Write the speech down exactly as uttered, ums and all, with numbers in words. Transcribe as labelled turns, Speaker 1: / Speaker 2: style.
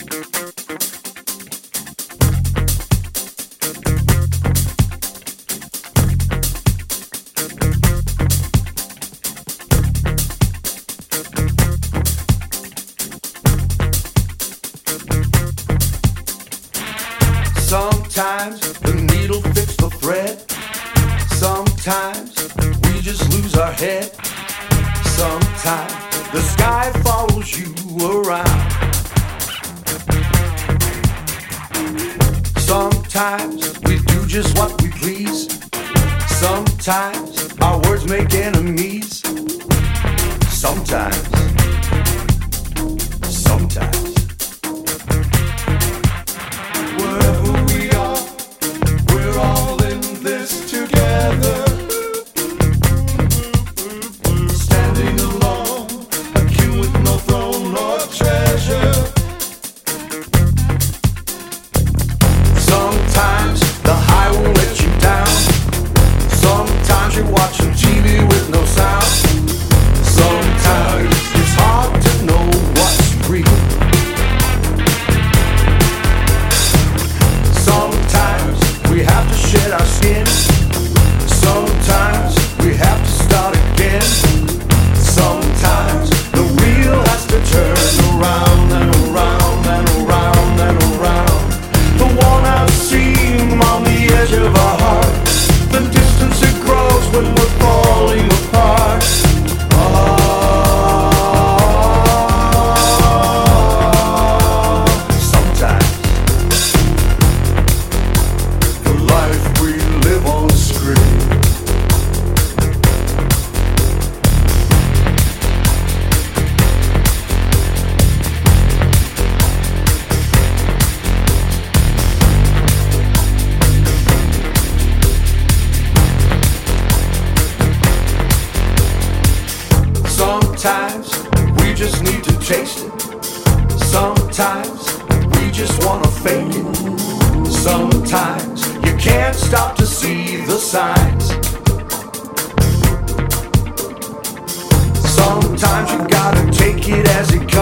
Speaker 1: Sometimes the needle fits the thread. Sometimes we just lose our head. Sometimes the sky follows you around. Sometimes we do just what we please. Sometimes our words make enemies. Sometimes, sometimes. Wherever we are, we're all in this together. Standing alone, a king with no throne or treasure. Sometimes the high will let you down. Sometimes you're watching T V with no sound. Sometimes it's hard to know what's real. Sometimes we have to shed our skin. Sometimes we have to start again. Sometimes the wheel has to turn around and around and around and around. The worn-out seam on the edge of our heart. The distance it grows when we're falling apart. Sometimes we just need to taste it. Sometimes we just wanna fake it. Sometimes you can't stop to see the signs. Sometimes you gotta take it as it comes.